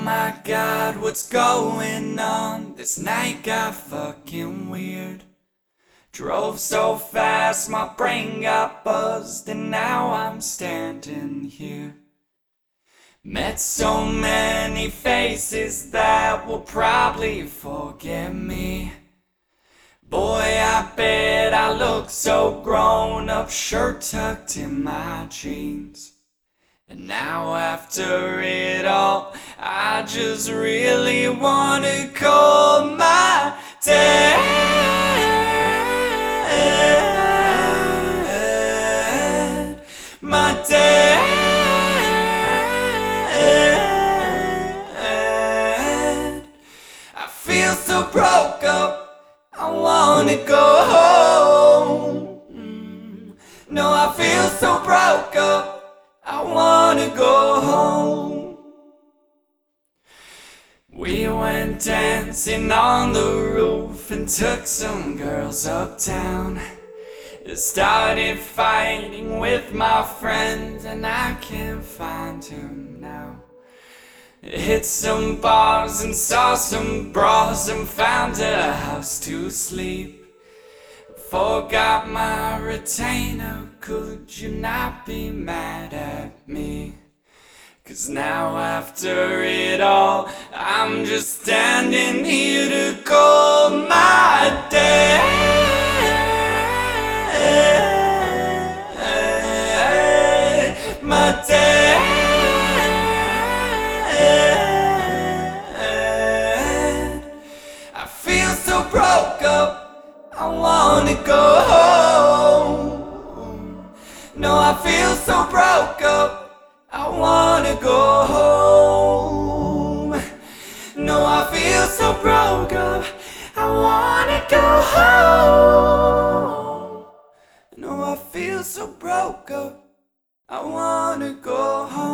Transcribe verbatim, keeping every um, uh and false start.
my god, what's going on? This night got fucking weird. Drove so fast, my brain got buzzed, and now I'm standing here. Met so many faces that will probably forget me. Boy, I bet I look so grown up, shirt tucked in my jeans. And now after it all, I just really wanna call my dad. My dad. I feel so broke up, I wanna go home. No, I feel so broke up, I wanna go home. We went dancing on the roof and took some girls uptown. Started fighting with my friend and I can't find him now. Hit some bars and saw some bras and found a house to sleep. Forgot my retainer, could you not be mad at me? Cause now after it all, I'm just standing here to call my dad. My dad. I feel so broke up, I wanna go home. No, I feel so broke up, I wanna go home. No, I feel so broke up, I wanna go home. No, I feel so broke up, I wanna go home.